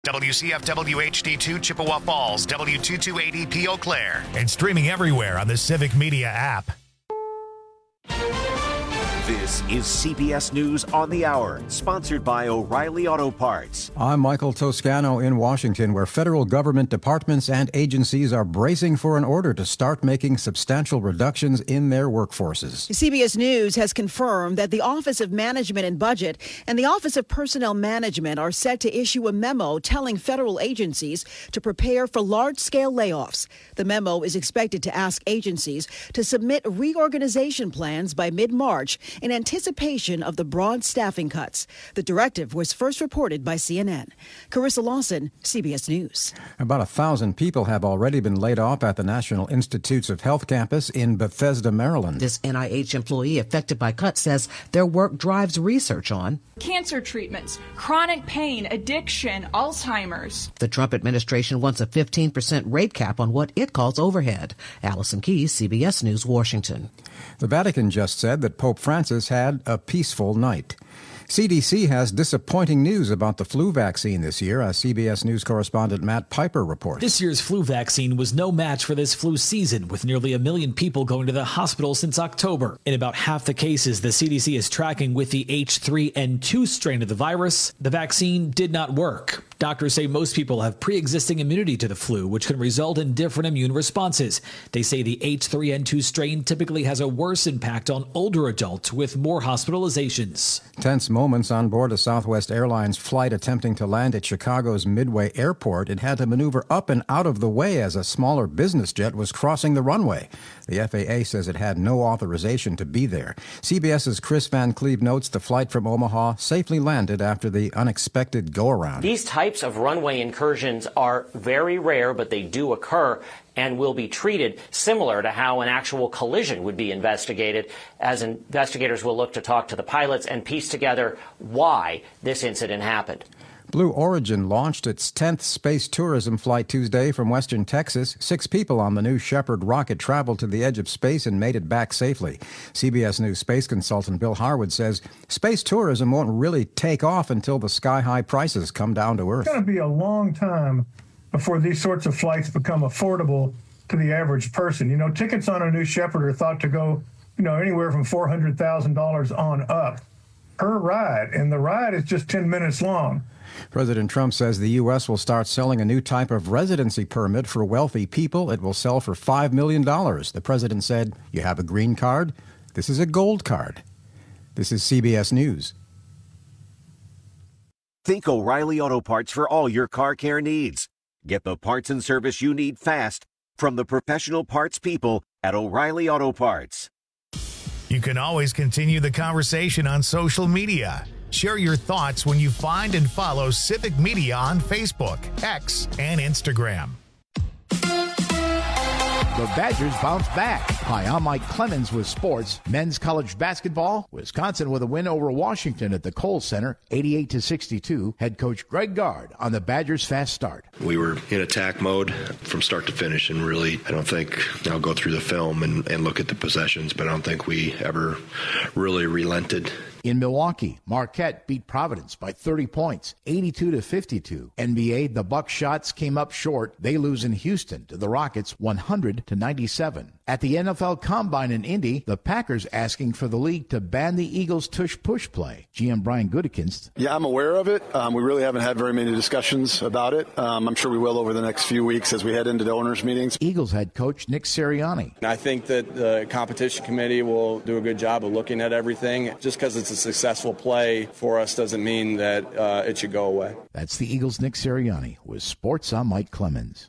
WCFW HD2 Chippewa Falls, W228EP Eau Claire, and streaming everywhere on the Civic Media app. This is CBS News on the Hour, sponsored by O'Reilly Auto Parts. I'm Michael Toscano in Washington, where federal government departments and agencies are bracing for an order to start making substantial reductions in their workforces. CBS News has confirmed that the Office of Management and Budget and the Office of Personnel Management are set to issue a memo telling federal agencies to prepare for large-scale layoffs. The memo is expected to ask agencies to submit reorganization plans by mid-March in anticipation of the broad staffing cuts. The directive was first reported by CNN. Carissa Lawson, CBS News. About 1,000 people have already been laid off at the National Institutes of Health campus in Bethesda, Maryland. This NIH employee affected by cuts says their work drives research on cancer treatments, chronic pain, addiction, Alzheimer's. The Trump administration wants a 15% rate cap on what it calls overhead. Allison Keyes, CBS News, Washington. The Vatican just said that Pope Francis had a peaceful night. CDC has disappointing news about the flu vaccine this year, as CBS News correspondent Matt Piper reports. This year's flu vaccine was no match for this flu season, with nearly 1 million people going to the hospital since October. In about half the cases the CDC is tracking with the H3N2 strain of the virus, the vaccine did not work. Doctors say most people have pre-existing immunity to the flu, which can result in different immune responses. They say the H3N2 strain typically has a worse impact on older adults with more hospitalizations. Tense moments on board a Southwest Airlines flight attempting to land at Chicago's Midway Airport. It had to maneuver up and out of the way as a smaller business jet was crossing the runway. The FAA says it had no authorization to be there. CBS's Chris Van Cleve notes the flight from Omaha safely landed after the unexpected go-around. These types of runway incursions are very rare, but they do occur and will be treated similar to how an actual collision would be investigated, as investigators will look to talk to the pilots and piece together why this incident happened. Blue Origin launched its 10th space tourism flight Tuesday from western Texas. 6 people on the New Shepard rocket traveled to the edge of space and made it back safely. CBS News space consultant Bill Harwood says space tourism won't really take off until the sky-high prices come down to earth. It's going to be a long time before these sorts of flights become affordable to the average person. You know, tickets on a New Shepard are thought to go, anywhere from $400,000 on up per ride, and the ride is just 10 minutes long. President Trump says the U.S. will start selling a new type of residency permit for wealthy people. It will sell for $5 million. The president said, "You have a green card? This is a gold card." This is CBS News. Think O'Reilly Auto Parts for all your car care needs. Get the parts and service you need fast from the professional parts people at O'Reilly Auto Parts. You can always continue the conversation on social media. Share your thoughts when you find and follow Civic Media on Facebook, X, and Instagram. The Badgers bounce back. Hi, I'm Mike Clemens with sports. Men's college basketball. Wisconsin with a win over Washington at the Kohl Center, 88-62. Head coach Greg Gard on the Badgers' fast start. We were in attack mode from start to finish, and really, I don't think, I'll go through the film and look at the possessions, but I don't think we ever really relented. In Milwaukee, Marquette beat Providence by 30 points, 82-52. NBA, the Buckshot came up short. They lose in Houston to the Rockets, 100-97. At the NFL Combine in Indy, the Packers asking for the league to ban the Eagles' tush-push play. GM Brian Gutekunst. Yeah, I'm aware of it. We really haven't had very many discussions about it. I'm sure we will over the next few weeks as we head into the owners' meetings. Eagles head coach Nick Sirianni. I think that the competition committee will do a good job of looking at everything. Just because it's a successful play for us doesn't mean that it should go away. That's the Eagles' Nick Sirianni with Sports. I'm Mike Clemens.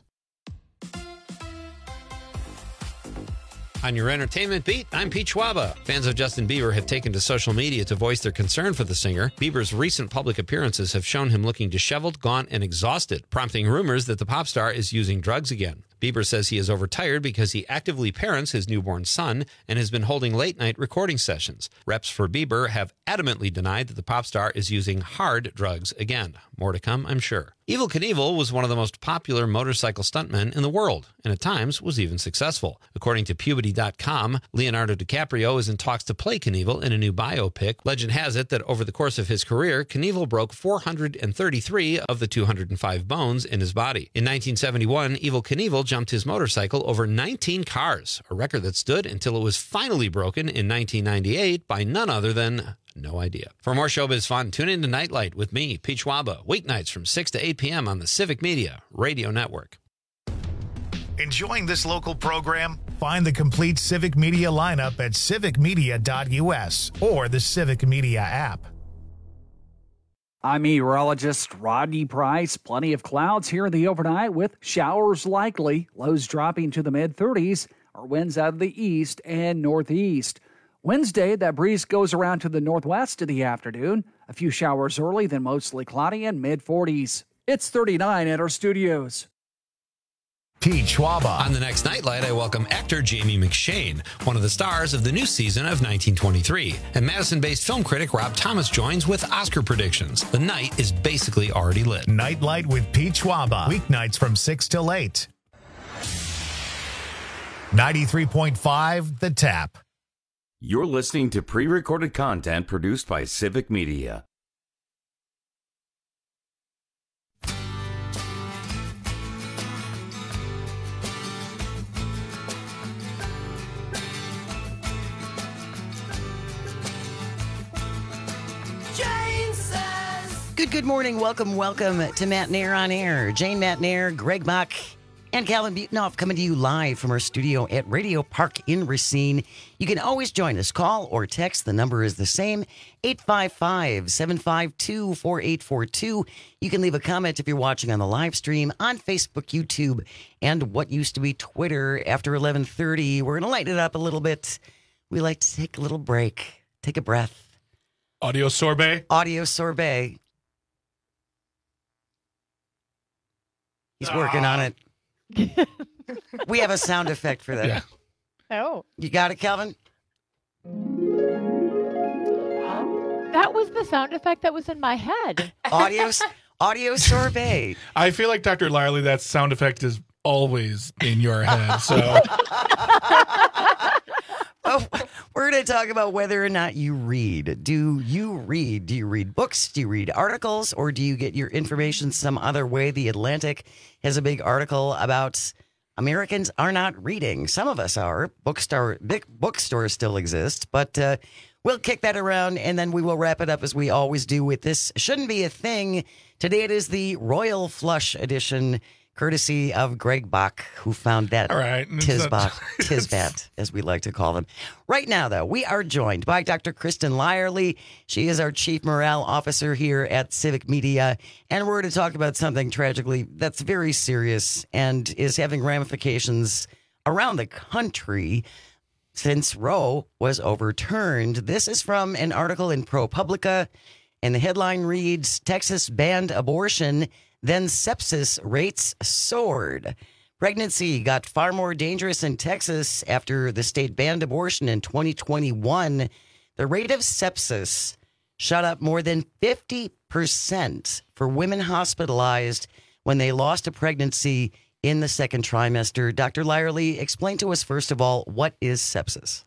On your entertainment beat, I'm Pete Schwaba. Fans of Justin Bieber have taken to social media to voice their concern for the singer. Bieber's recent public appearances have shown him looking disheveled, gaunt, and exhausted, prompting rumors that the pop star is using drugs again. Bieber says he is overtired because he actively parents his newborn son and has been holding late-night recording sessions. Reps for Bieber have adamantly denied that the pop star is using hard drugs again. More to come, I'm sure. Evel Knievel was one of the most popular motorcycle stuntmen in the world, and at times was even successful. According to Puberty.com, Leonardo DiCaprio is in talks to play Knievel in a new biopic. Legend has it that over the course of his career, Knievel broke 433 of the 205 bones in his body. In 1971, Evel Knievel jumped his motorcycle over 19 cars, a record that stood until it was finally broken in 1998 by none other than... no idea. For more showbiz fun, tune in to Nightlight with me, Pete Schwaba, weeknights from 6 to 8 p.m. on the Civic Media Radio Network. Enjoying this local program? Find the complete Civic Media lineup at civicmedia.us or the Civic Media app. I'm meteorologist Rodney Price. Plenty of clouds here in the overnight with showers likely. Lows dropping to the mid-30s. Our winds out of the east and northeast. Wednesday, that breeze goes around to the northwest in the afternoon. A few showers early, then mostly cloudy and mid-40s. It's 39 at our studios. Pete Schwaba. On the next Nightlight, I welcome actor Jamie McShane, one of the stars of the new season of 1923. And Madison-based film critic Rob Thomas joins with Oscar predictions. The night is basically already lit. Nightlight with Pete Schwaba. Weeknights from 6 till 8. 93.5 The Tap. You're listening to pre-recorded content produced by Civic Media. Good morning. Welcome to Matt Nair on Air. Jane Matt Nair, Greg Bach, and Calvin Butonoff coming to you live from our studio at Radio Park in Racine. You can always join us. Call or text. The number is the same, 855-752-4842. You can leave a comment if you're watching on the live stream on Facebook, YouTube, and what used to be Twitter. After 11:30, we're going to lighten it up a little bit. We like to take a little break, take a breath. Audio sorbet. Audio sorbet. He's working on it. We have a sound effect for that. Yeah. Oh. You got it, Calvin? That was the sound effect that was in my head. Audio sorbet. I feel like, Dr. Lyerly, that sound effect is always in your head. So Oh, we're going to talk about whether or not you read. Do you read? Do you read books? Do you read articles? Or do you get your information some other way? The Atlantic has a big article about Americans are not reading. Some of us are. Big bookstores still exist. But we'll kick that around, and then we will wrap it up as we always do with This Shouldn't Be a Thing. Today it is the Royal Flush edition, courtesy of Greg Bach, who found that Tisbat, as we like to call them. Right now, though, we are joined by Dr. Kristen Lyerly. She is our Chief Morale Officer here at Civic Media, and we're going to talk about something tragically that's very serious and is having ramifications around the country since Roe was overturned. This is from an article in ProPublica, and the headline reads, Texas banned abortion, then sepsis rates soared. Pregnancy got far more dangerous in Texas after the state banned abortion in 2021. The rate of sepsis shot up more than 50% for women hospitalized when they lost a pregnancy in the second trimester. Dr. Lyerly, explain to us, first of all, what is sepsis?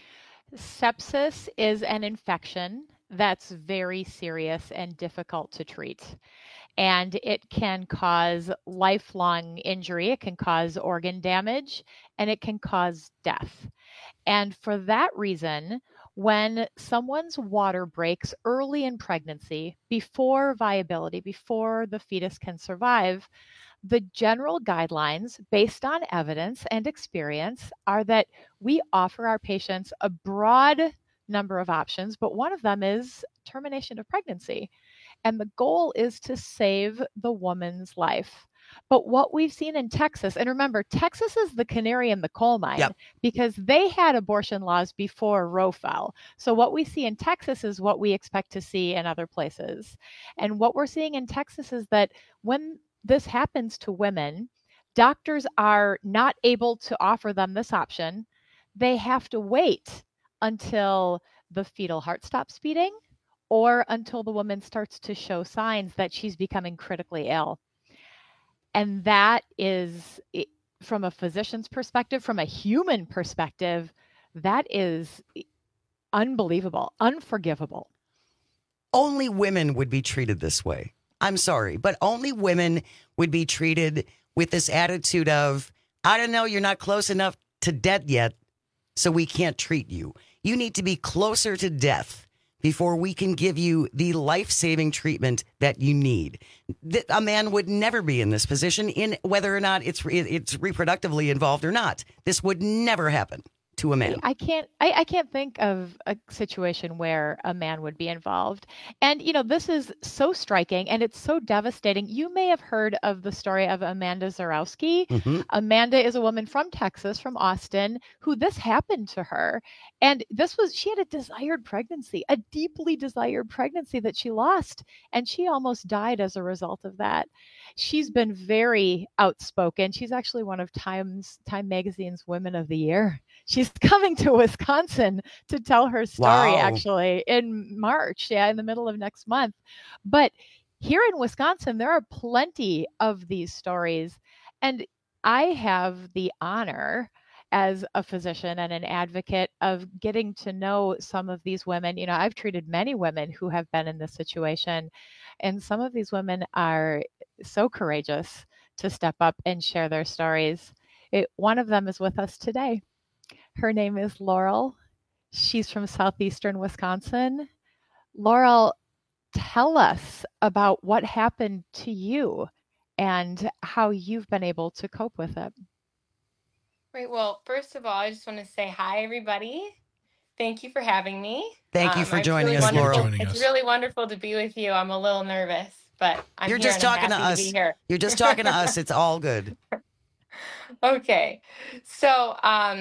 Sepsis is an infection that's very serious and difficult to treat. And it can cause lifelong injury, it can cause organ damage, and it can cause death. And for that reason, when someone's water breaks early in pregnancy, before viability, before the fetus can survive, the general guidelines based on evidence and experience are that we offer our patients a broad number of options, but one of them is termination of pregnancy. And the goal is to save the woman's life. But what we've seen in Texas, and remember, Texas is the canary in the coal mine because they had abortion laws before Roe fell. So what we see in Texas is what we expect to see in other places. And what we're seeing in Texas is that when this happens to women, doctors are not able to offer them this option. They have to wait until the fetal heart stops beating, or until the woman starts to show signs that she's becoming critically ill. And that is, from a physician's perspective, from a human perspective, that is unbelievable, unforgivable. Only women would be treated this way. I'm sorry, but only women would be treated with this attitude of, I don't know, you're not close enough to death yet, so we can't treat you. You need to be closer to death before we can give you the life-saving treatment that you need. A man would never be in this position, in whether or not it's reproductively involved or not. This would never happen to a man. I can't think of a situation where a man would be involved. And, this is so striking and it's so devastating. You may have heard of the story of Amanda Zarowski. Mm-hmm. Amanda is a woman from Texas, from Austin, who this happened to her. And she had a desired pregnancy, a deeply desired pregnancy that she lost. And she almost died as a result of that. She's been very outspoken. She's actually one of Time Magazine's Women of the Year. She's coming to Wisconsin to tell her story, actually, in March, in the middle of next month. But here in Wisconsin, there are plenty of these stories. And I have the honor as a physician and an advocate of getting to know some of these women. I've treated many women who have been in this situation. And some of these women are so courageous to step up and share their stories. One of them is with us today. Her name is Laurel. She's from southeastern Wisconsin. Laurel, tell us about what happened to you and how you've been able to cope with it. Great. Well, first of all, I just want to say hi, everybody. Thank you for having me. Thank you for joining us, Laurel. It's really wonderful to be with you. I'm a little nervous, but You're just talking to us. You're just talking to us. It's all good. Okay. So,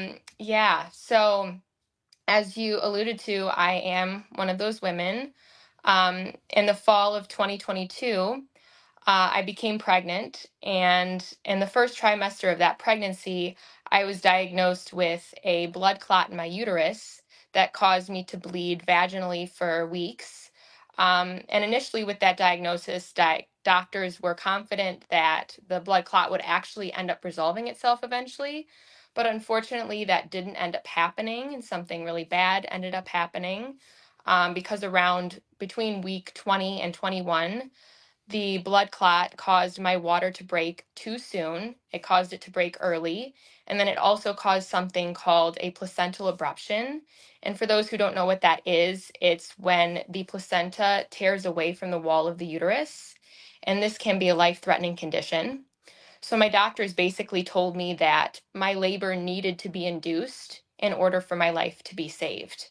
So as you alluded to, I am one of those women. In the fall of 2022, I became pregnant. And in the first trimester of that pregnancy, I was diagnosed with a blood clot in my uterus that caused me to bleed vaginally for weeks. And initially with that diagnosis, doctors were confident that the blood clot would actually end up resolving itself eventually. But unfortunately, that didn't end up happening, and something really bad ended up happening because between week 20 and 21, the blood clot caused my water to break too soon. It caused it to break early. And then it also caused something called a placental abruption. And for those who don't know what that is, it's when the placenta tears away from the wall of the uterus. And this can be a life-threatening condition. So my doctors basically told me that my labor needed to be induced in order for my life to be saved.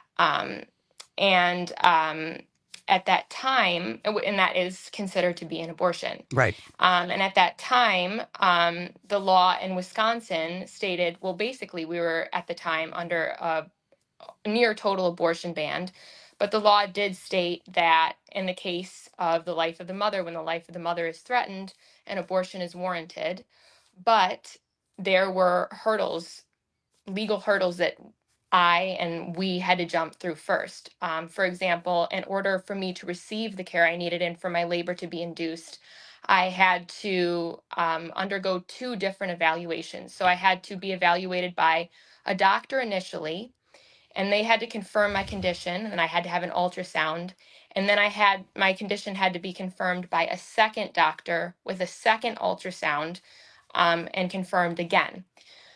At that time, and that is considered to be an abortion. Right. And at that time, the law in Wisconsin stated, well, basically, we were at the time under a near total abortion ban. But the law did state that in the case of the life of the mother, when the life of the mother is threatened, an abortion is warranted. But there were legal hurdles that we had to jump through first. For example, in order for me to receive the care I needed and for my labor to be induced, I had to undergo 2 different evaluations. So I had to be evaluated by a doctor initially, and they had to confirm my condition, and I had to have an ultrasound. And then my condition had to be confirmed by a second doctor with a second ultrasound and confirmed again.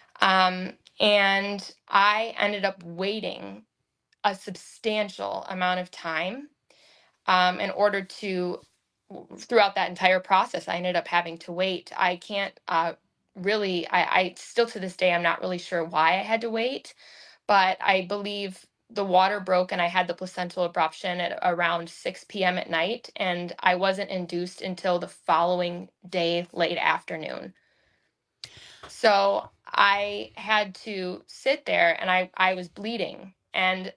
And I ended up waiting a substantial amount of time in order to, throughout that entire process, I ended up having to wait. I can't I still to this day, I'm not really sure why I had to wait, but I believe the water broke and I had the placental abruption at around 6 p.m. at night, and I wasn't induced until the following day, late afternoon. So I had to sit there, and I was bleeding. And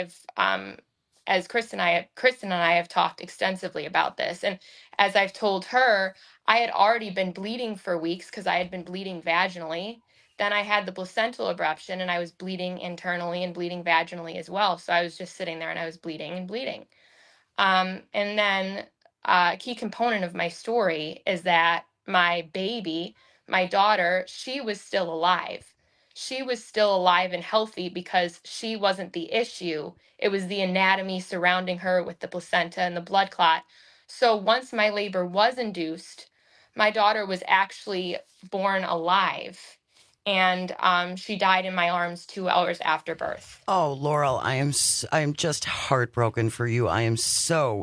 as Kristen and I have talked extensively about this, and as I've told her, I had already been bleeding for weeks because I had been bleeding vaginally. Then I had the placental abruption, and I was bleeding internally and bleeding vaginally as well. So I was just sitting there, and I was bleeding and bleeding. And then a key component of my story is that my baby, my daughter, she was still alive. She was still alive and healthy because she wasn't the issue. It was the anatomy surrounding her with the placenta and the blood clot. So once my labor was induced, my daughter was actually born alive. And she died in my arms 2 hours after birth. Oh, Laurel, I am just heartbroken for you. I am so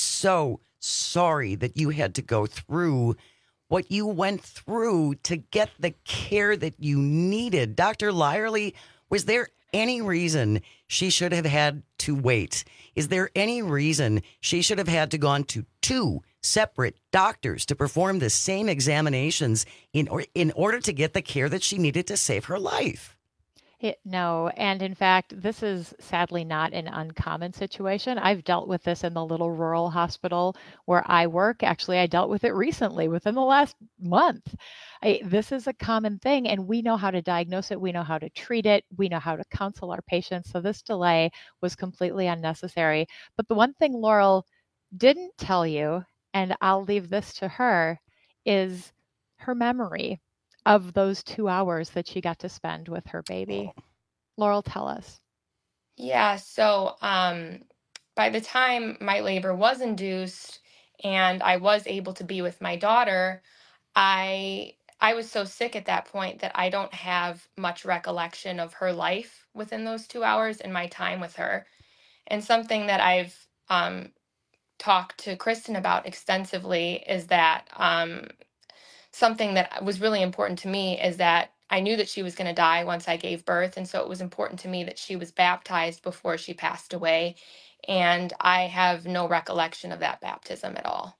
sorry that you had to go through what you went through to get the care that you needed. Dr. Lyerly, was there any reason she should have had to wait? Is there any reason she should have had to gone to 2 separate doctors to perform the same examinations in order to get the care that she needed to save her life? No. And in fact, this is sadly not an uncommon situation. I've dealt with this in the little rural hospital where I work. Actually, I dealt with it recently within the last month. This is a common thing, and we know how to diagnose it. We know how to treat it. We know how to counsel our patients. So this delay was completely unnecessary. But the one thing Laurel didn't tell you, and I'll leave this to her, is her memory of those 2 hours that she got to spend with her baby. Laurel, tell us. Yeah, so by the time my labor was induced and I was able to be with my daughter, I was so sick at that point that I don't have much recollection of her life within those 2 hours and my time with her. And something that I've talked to Kristen about extensively is that something that was really important to me is that I knew that she was going to die once I gave birth. And so it was important to me that she was baptized before she passed away. And I have no recollection of that baptism at all.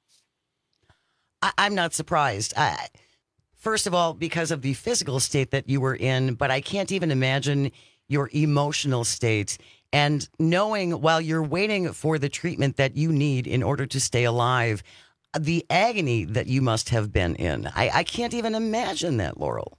I'm not surprised. First of all, because of the physical state that you were in, but I can't even imagine your emotional state. And knowing while you're waiting for the treatment that you need in order to stay alive, the agony that you must have been in. I can't even imagine that, Laurel.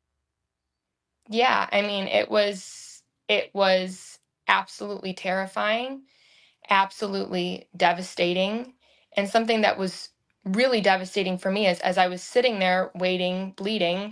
Yeah, I mean, it was absolutely terrifying, absolutely devastating, and something that was really devastating for me is as I was sitting there waiting, bleeding,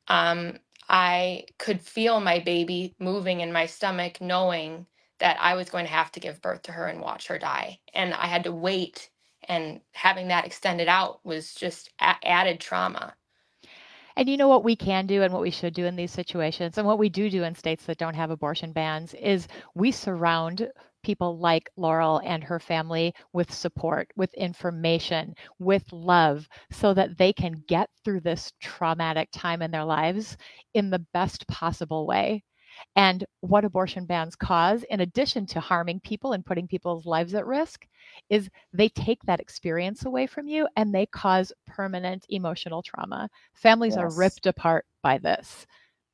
I could feel my baby moving in my stomach, knowing that I was going to have to give birth to her and watch her die. And I had to wait, and having that extended out was just added trauma. And you know what we can do and what we should do in these situations, and what we do in states that don't have abortion bans, is we surround people like Laurel and her family with support, with information, with love, so that they can get through this traumatic time in their lives in the best possible way. And what abortion bans cause, in addition to harming people and putting people's lives at risk, is they take that experience away from you and they cause permanent emotional trauma. Families are ripped apart by this.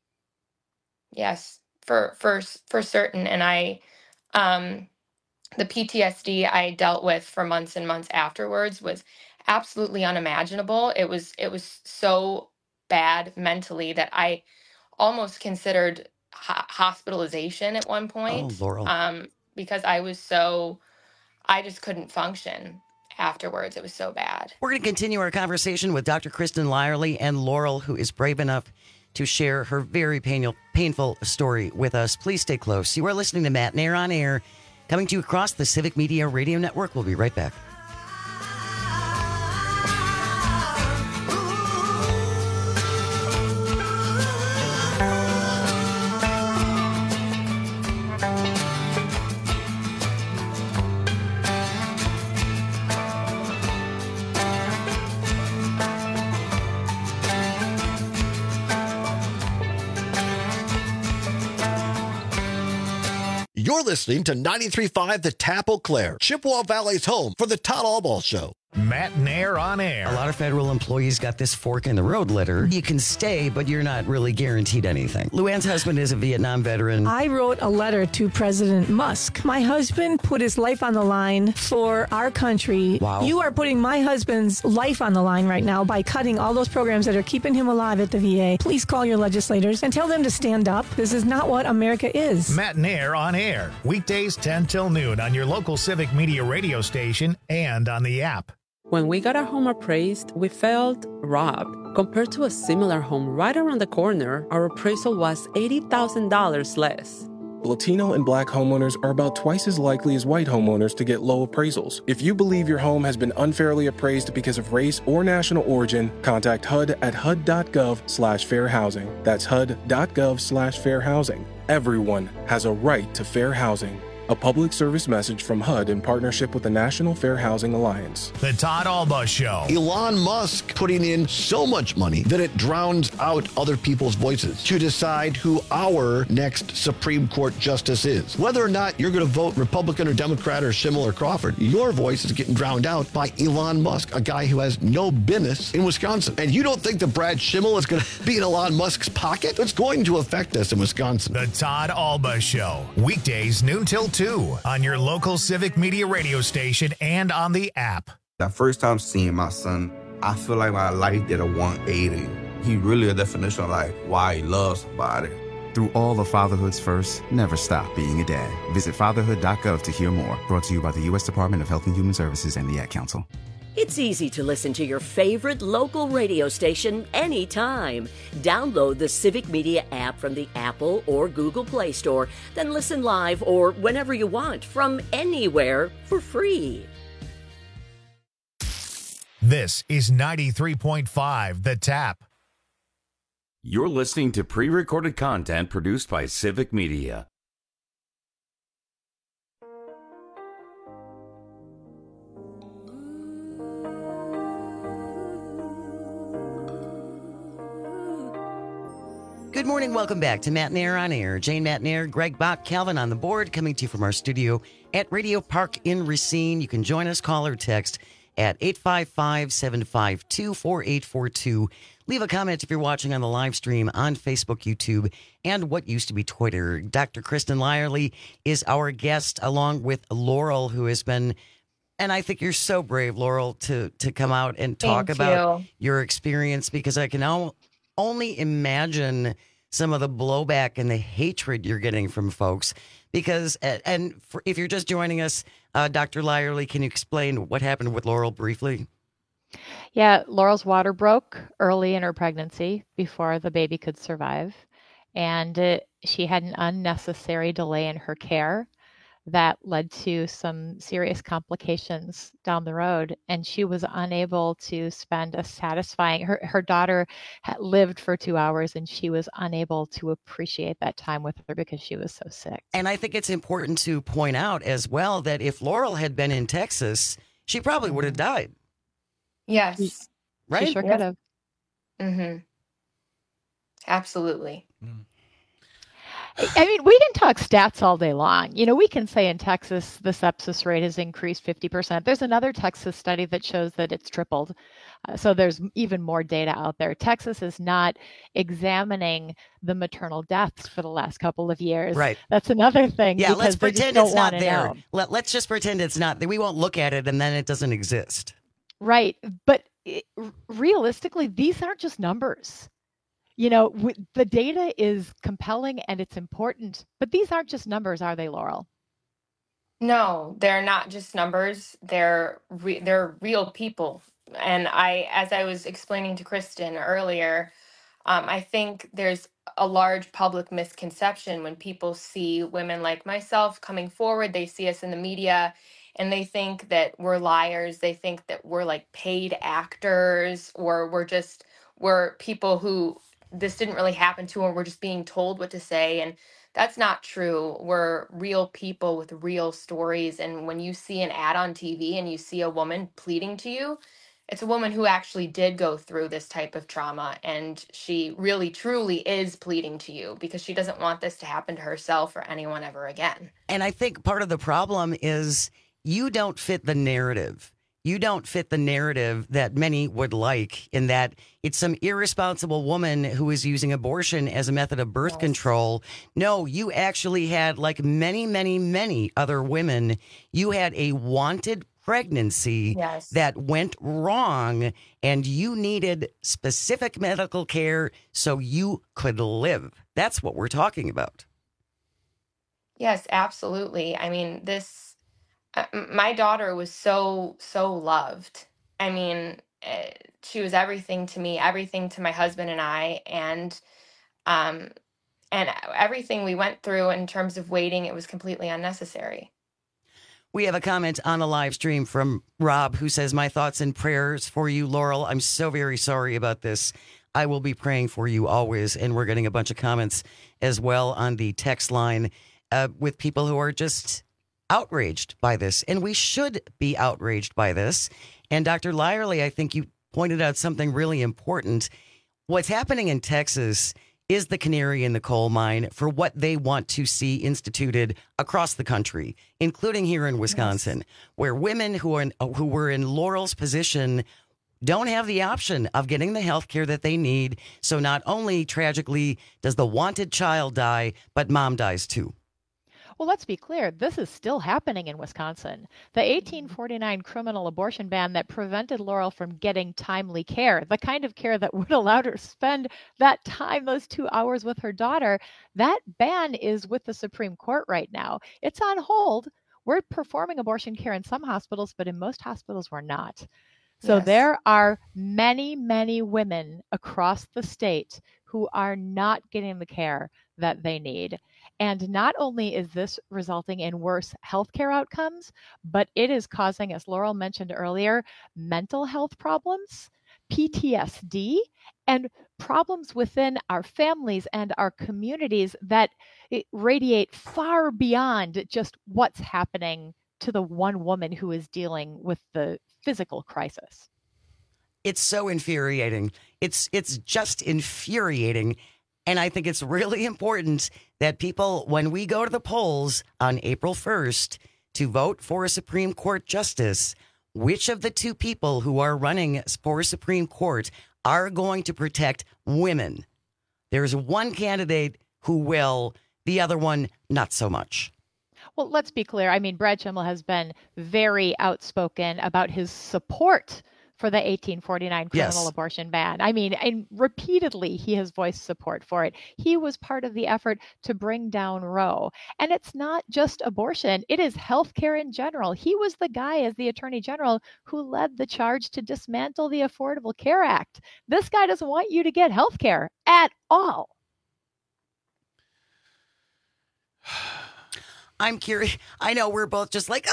Yes, for certain. And the PTSD I dealt with for months and months afterwards was absolutely unimaginable. It was so bad mentally that I almost considered hospitalization at one point. Oh, Laurel. Because I just couldn't function afterwards. It was so bad. We're going to continue our conversation with Dr. Kristen Lyerly and Laurel, who is brave enough to share her very painful story with us. Please stay close. You are listening to Matt Nair on Air, coming to you across the Civic Media Radio Network. We'll be right back. You're listening to 93.5 The Tap Eau Claire, Chippewa Valley's home for the Todd Albaugh Show. Matt Nair on air. A lot of federal employees got this fork in the road letter. You can stay, but you're not really guaranteed anything. Luann's husband is a Vietnam veteran. I wrote a letter to President Musk. My husband put his life on the line for our country. Wow. You are putting my husband's life on the line right now by cutting all those programs that are keeping him alive at the VA. Please call your legislators and tell them to stand up. This is not what America is. Matt Nair on air. Weekdays 10 till noon on your local Civic Media radio station and on the app. When we got our home appraised, we felt robbed. Compared to a similar home right around the corner, our appraisal was $80,000 less. Latino and Black homeowners are about twice as likely as white homeowners to get low appraisals. If you believe your home has been unfairly appraised because of race or national origin, contact HUD at hud.gov/fair housing. That's hud.gov/fair housing. Everyone has a right to fair housing. A public service message from HUD in partnership with the National Fair Housing Alliance. The Todd Alba Show. Elon Musk putting in so much money that it drowns out other people's voices to decide who our next Supreme Court justice is. Whether or not you're going to vote Republican or Democrat or Schimmel or Crawford, your voice is getting drowned out by Elon Musk, a guy who has no business in Wisconsin. And you don't think that Brad Schimmel is going to be in Elon Musk's pocket? It's going to affect us in Wisconsin. The Todd Alba Show. Weekdays noon till 2 on your local Civic Media radio station and on the app. That first time seeing my son, I feel like my life did a 180. He really a definition of like why he loves somebody. Through all of fatherhood's first, never stop being a dad. Visit fatherhood.gov to hear more. Brought to you by the U.S. Department of Health and Human Services and the Ad Council. It's easy to listen to your favorite local radio station anytime. Download the Civic Media app from the Apple or Google Play Store, then listen live or whenever you want from anywhere for free. This is 93.5 The Tap. You're listening to pre-recorded content produced by Civic Media. Good morning. Welcome back to Matt Nair on Air. Jane Matt Nair, Greg Bach, Calvin on the board, coming to you from our studio at Radio Park in Racine. You can join us, call or text at 855-752-4842. Leave a comment if you're watching on the live stream on Facebook, YouTube, and what used to be Twitter. Dr. Kristen Lyerly is our guest, along with Laurel, who has been, and I think you're so brave, Laurel, to come out and talk about your experience, because I can only imagine some of the blowback and the hatred you're getting from folks. Because, if you're just joining us, Dr. Lyerly, can you explain what happened with Laurel briefly? Yeah, Laurel's water broke early in her pregnancy before the baby could survive. And she had an unnecessary delay in her care that led to some serious complications down the road. And she was unable to spend a satisfying, her daughter had lived for 2 hours and she was unable to appreciate that time with her because she was so sick. And I think it's important to point out as well that if Laurel had been in Texas, she probably would have died. Yes. Right? She sure could have. Mm-hmm. Absolutely. I mean, we can talk stats all day long. You know, we can say in Texas, the sepsis rate has increased 50%. There's another Texas study that shows that it's tripled. So there's even more data out there. Texas is not examining the maternal deaths for the last couple of years. Right. That's another thing. Yeah, let's pretend it's not there. Know. Let's just pretend it's not there. We won't look at it and then it doesn't exist. Right. But realistically, these aren't just numbers. You know, the data is compelling and it's important, but these aren't just numbers, are they, Laurel? No, they're not just numbers. They're real people. And as I was explaining to Kristen earlier, I think there's a large public misconception when people see women like myself coming forward. They see us in the media and they think that we're liars. They think that we're like paid actors, or we're people who this didn't really happen to, and we're just being told what to say. And that's not true. We're real people with real stories. And when you see an ad on TV and you see a woman pleading to you, it's a woman who actually did go through this type of trauma. And she really, truly is pleading to you because she doesn't want this to happen to herself or anyone ever again. And I think part of the problem is you don't fit the narrative. You don't fit the narrative that many would like, in that it's some irresponsible woman who is using abortion as a method of birth control. No, you actually had, like many, many, many other women, you had a wanted pregnancy that went wrong, and you needed specific medical care so you could live. That's what we're talking about. Yes, absolutely. I mean, my daughter was so loved. I mean, she was everything to me, everything to my husband and I, and everything we went through in terms of waiting, it was completely unnecessary. We have a comment on the live stream from Rob, who says, my thoughts and prayers for you, Laurel. I'm so very sorry about this. I will be praying for you always. And we're getting a bunch of comments as well on the text line with people who are just outraged by this. And we should be outraged by this. And Dr. Lyerly, I think you pointed out something really important. What's happening in Texas is the canary in the coal mine for what they want to see instituted across the country, including here in Wisconsin, where women who were in Laurel's position don't have the option of getting the health care that they need. So not only tragically does the wanted child die, but mom dies too. Well, let's be clear. This is still happening in Wisconsin. The 1849 criminal abortion ban that prevented Laurel from getting timely care, the kind of care that would allow her to spend that time, those 2 hours with her daughter, that ban is with the Supreme Court right now. It's on hold. We're performing abortion care in some hospitals, but in most hospitals we're not. So there are many, many women across the state who are not getting the care that they need. And not only is this resulting in worse healthcare outcomes, but it is causing, as Laurel mentioned earlier, mental health problems, PTSD, and problems within our families and our communities that radiate far beyond just what's happening to the one woman who is dealing with the physical crisis. It's so infuriating. It's just infuriating. And I think it's really important that people, when we go to the polls on April 1st to vote for a Supreme Court justice, which of the two people who are running for Supreme Court are going to protect women? There's one candidate who will, the other one, not so much. Well, let's be clear. I mean, Brad Schimel has been very outspoken about his support for the 1849 criminal abortion ban. I mean, and repeatedly he has voiced support for it. He was part of the effort to bring down Roe. And it's not just abortion, it is healthcare in general. He was the guy, as the Attorney General, who led the charge to dismantle the Affordable Care Act. This guy doesn't want you to get healthcare at all. I'm curious. I know we're both just like,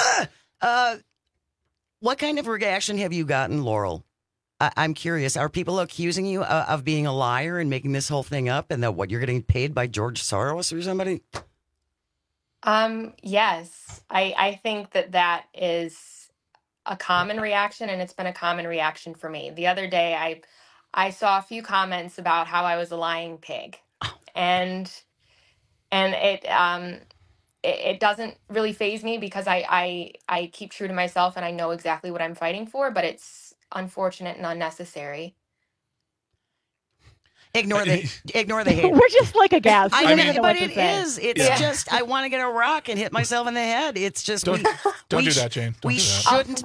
what kind of reaction have you gotten, Laurel? I'm curious. Are people accusing you of being a liar and making this whole thing up, and that what you're getting paid by George Soros or somebody? Yes, I think that is a common reaction, and it's been a common reaction for me. The other day, I saw a few comments about how I was a lying pig, and it doesn't really faze me because I keep true to myself and I know exactly what I'm fighting for, but it's unfortunate and unnecessary. Ignore the hate. We're just like a gas. But it is. It's just, I want to get a rock and hit myself in the head. It's just, don't do that, Jane. We shouldn't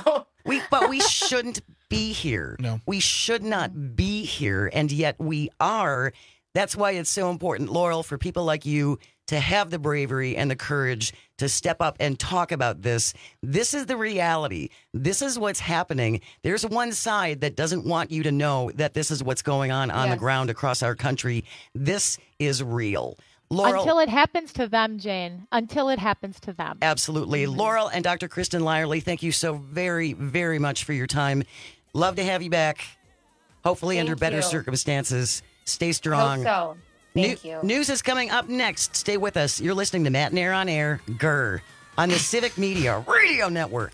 be here. No. We should not be here, and yet we are. That's why it's so important, Laurel, for people like you to have the bravery and the courage to step up and talk about this. This is the reality. This is what's happening. There's one side that doesn't want you to know that this is what's going on the ground across our country. This is real. Laurel, until it happens to them, Jane. Until it happens to them. Absolutely. Mm-hmm. Laurel and Dr. Kristen Lyerly, thank you so very, very much for your time. Love to have you back. Hopefully under better circumstances. Stay strong. Hope so. Thank you. News is coming up next. Stay with us. You're listening to Matt and Air on Air, GER, on the Civic Media Radio Network.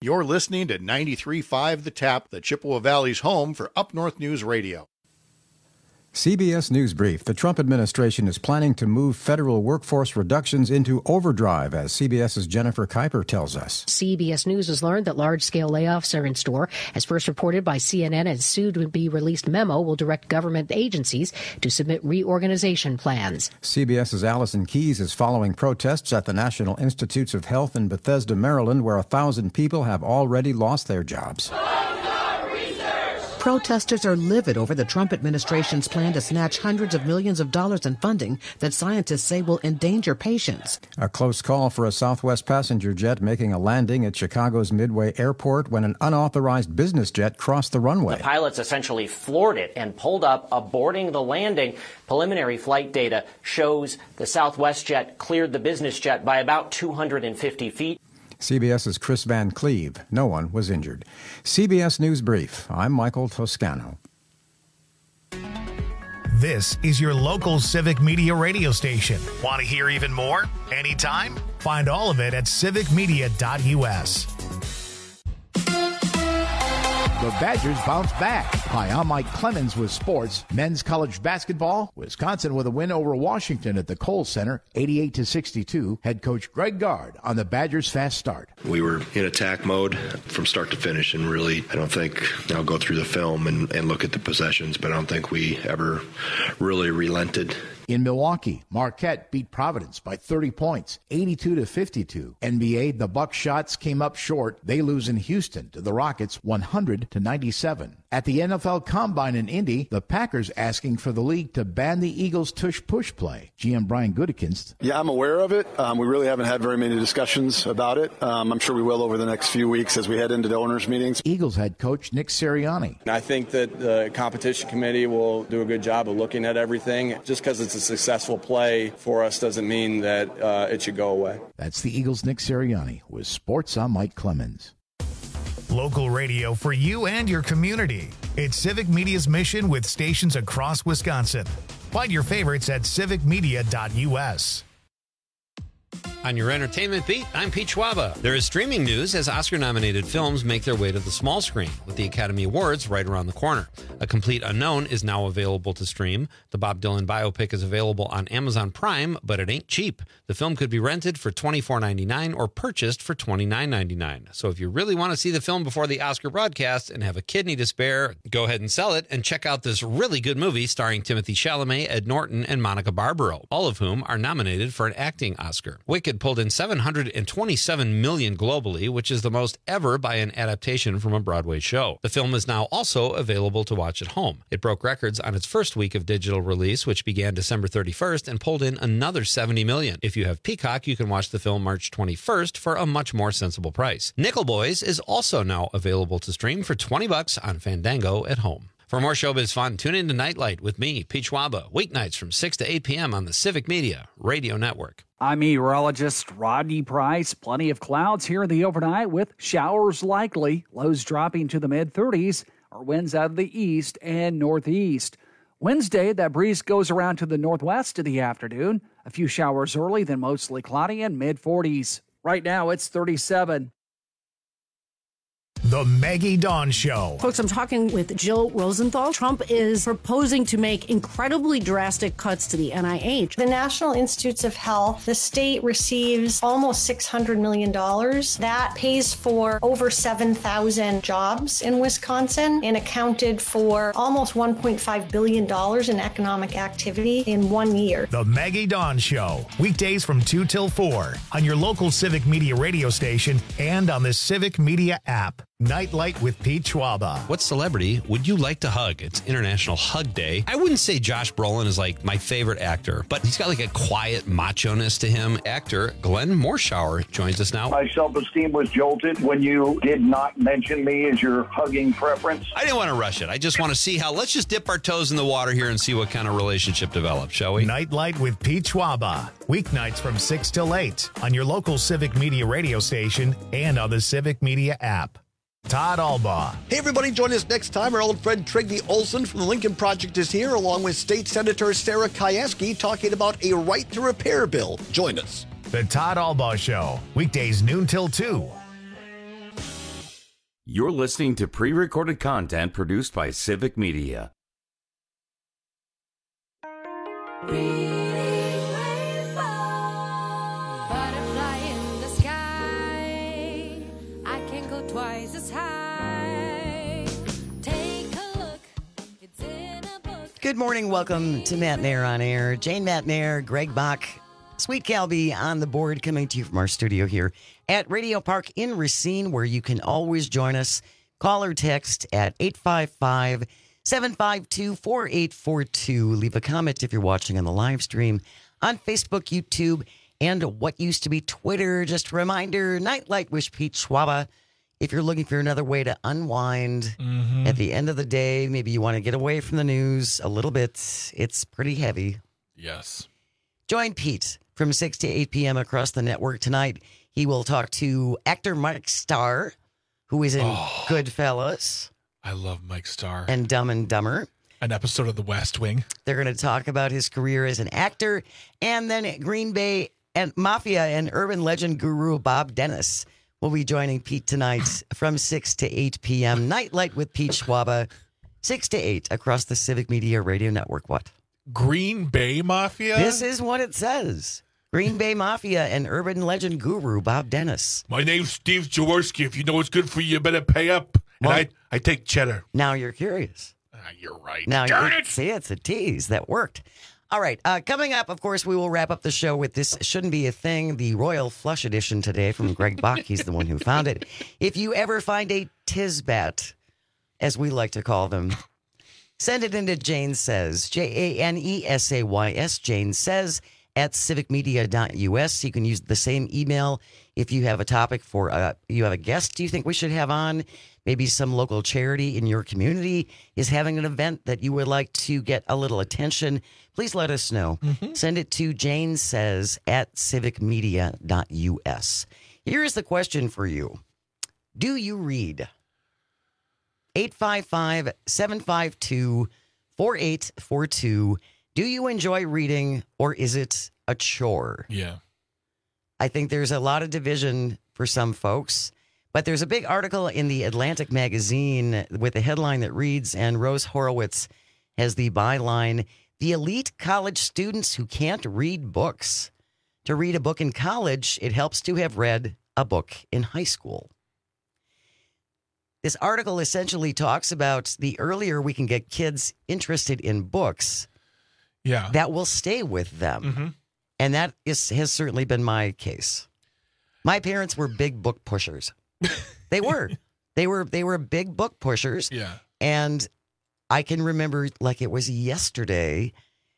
You're listening to 93.5 The Tap, the Chippewa Valley's home for Up North News Radio. CBS News Brief. The Trump administration is planning to move federal workforce reductions into overdrive, as CBS's Jennifer Kuiper tells us. CBS News has learned that large-scale layoffs are in store. As first reported by CNN, a soon-to-be-released memo will direct government agencies to submit reorganization plans. CBS's Allison Keyes is following protests at the National Institutes of Health in Bethesda, Maryland, where 1,000 people have already lost their jobs. Protesters are livid over the Trump administration's plan to snatch hundreds of millions of dollars in funding that scientists say will endanger patients. A close call for a Southwest passenger jet making a landing at Chicago's Midway Airport when an unauthorized business jet crossed the runway. The pilots essentially floored it and pulled up, aborting the landing. Preliminary flight data shows the Southwest jet cleared the business jet by about 250 feet. CBS's Chris Van Cleve. No one was injured. CBS News Brief. I'm Michael Toscano. This is your local Civic Media radio station. Want to hear even more? Anytime? Find all of it at civicmedia.us. The Badgers bounce back. Hi, I'm Mike Clemens with sports. Men's college basketball. Wisconsin with a win over Washington at the Kohl Center, 88-62. Head coach Greg Gard on the Badgers' fast start. We were in attack mode from start to finish, and really, I don't think, I'll go through the film and look at the possessions, but I don't think we ever really relented. In Milwaukee, Marquette beat Providence by 30 points, 82-52. NBA, the Buckshot came up short. They lose in Houston to the Rockets, 100-97. At the NFL Combine in Indy, the Packers asking for the league to ban the Eagles' tush-push play. GM Brian Gutekunst. Yeah, I'm aware of it. We really haven't had very many discussions about it. I'm sure we will over the next few weeks as we head into the owners' meetings. Eagles head coach Nick Sirianni. I think that the competition committee will do a good job of looking at everything. Just because it's a successful play for us doesn't mean that it should go away. That's the Eagles' Nick Sirianni with Sports. I'm Mike Clemens. Local radio for you and your community. It's Civic Media's mission with stations across Wisconsin. Find your favorites at civicmedia.us. On your entertainment beat, I'm Pete Schwaba. There is streaming news as Oscar-nominated films make their way to the small screen, with the Academy Awards right around the corner. A Complete Unknown is now available to stream. The Bob Dylan biopic is available on Amazon Prime, but it ain't cheap. The film could be rented for $24.99 or purchased for $29.99. So if you really want to see the film before the Oscar broadcast and have a kidney to spare, go ahead and sell it and check out this really good movie starring Timothy Chalamet, Ed Norton, and Monica Barbaro, all of whom are nominated for an acting Oscar. Wicked pulled in $727 million globally, which is the most ever by an adaptation from a Broadway show. The film is now also available to watch at home. It broke records on its first week of digital release, which began December 31st, and pulled in another $70 million. If you have Peacock, you can watch the film March 21st for a much more sensible price. Nickel Boys is also now available to stream for $20 on Fandango at home. For more showbiz fun, tune in to Nightlight with me, Pete Schwaba, weeknights from 6 to 8 p.m. on the Civic Media Radio Network. I'm meteorologist Rodney Price. Plenty of clouds here in the overnight with showers likely, lows dropping to the mid-30s, or winds out of the east and northeast. Wednesday, that breeze goes around to the northwest in the afternoon. A few showers early, then mostly cloudy and mid-40s. Right now, it's 37. The Maggie Dawn Show. Folks, I'm talking with Jill Rosenthal. Trump is proposing to make incredibly drastic cuts to the NIH. The National Institutes of Health, the state receives almost $600 million. That pays for over 7,000 jobs in Wisconsin and accounted for almost $1.5 billion in economic activity in 1 year. The Maggie Dawn Show. Weekdays from 2 till 4 on your local Civic Media radio station and on the Civic Media app. Nightlight with Pete Schwaba. What celebrity would you like to hug? It's International Hug Day. I wouldn't say Josh Brolin is like my favorite actor, but he's got like a quiet macho-ness to him. Actor Glenn Morshower joins us now. My self-esteem was jolted when you did not mention me as your hugging preference. I didn't want to rush it. I just want to see how, let's just dip our toes in the water here and see what kind of relationship develops, shall we? Nightlight with Pete Schwaba. Weeknights from 6 till 8 on your local Civic Media radio station and on the Civic Media app. Todd Albaugh. Hey, everybody, join us next time. Our old friend Trygve Olsen from the Lincoln Project is here, along with State Senator Sarah Kieski, talking about a right to repair bill. Join us. The Todd Albaugh Show, weekdays noon till 2. You're listening to pre-recorded content produced by Civic Media. Butterfly in the sky, I can go twice as high. Take a look, it's in a book. Good morning. Welcome to Matt Mayer on Air. Jane Matt Mayer, Greg Bach, Sweet Calby on the board, coming to you from our studio here at Radio Park in Racine, where you can always join us. Call or text at 855-752-4842. Leave a comment if you're watching on the live stream on Facebook, YouTube, and what used to be Twitter. Just a reminder, Nightlight with Pete Schwaba. If you're looking for another way to unwind at the end of the day, maybe you want to get away from the news a little bit. It's pretty heavy. Yes. Join Pete from 6 to 8 p.m. across the network tonight. He will talk to actor Mike Starr, who is in Goodfellas. I love Mike Starr. And Dumb and Dumber. An episode of The West Wing. They're going to talk about his career as an actor. And then Green Bay and Mafia and urban legend guru Bob Dennis will be joining Pete tonight from 6 to 8 p.m. Nightlight with Pete Schwaba, 6 to 8 across the Civic Media Radio Network. What? Green Bay Mafia? This is what it says. Green Bay Mafia and urban legend guru Bob Dennis. My name's Steve Jaworski. If you know what's good for you, you better pay up. Well, and I take cheddar. Now you're curious. You're right. Now, Darn it! See, it's a tease. That worked. All right. Coming up, of course, we will wrap up the show with This Shouldn't Be a Thing, the Royal Flush Edition today from Greg Bach. He's the one who found it. If you ever find a Tisbat, as we like to call them, send it into Jane Says, Janesays, Jane Says, at civicmedia.us. You can use the same email if you have a topic for, you have a guest you think we should have on. Maybe some local charity in your community is having an event that you would like to get a little attention. Please let us know. Send it to Jane Says at civicmedia.us. Here's the question for you. Do you read? 855-752-4842. Do you enjoy reading, or is it a chore? Yeah. I think there's a lot of division for some folks, but there's a big article in the Atlantic magazine with a headline that reads, and Rose Horowitz has the byline, "The elite college students who can't read books. To read a book in college, it helps to have read a book in high school." This article essentially talks about the earlier we can get kids interested in books, that will stay with them. And that has certainly been my case. My parents were big book pushers. They were. They were big book pushers. Yeah. And I can remember like it was yesterday,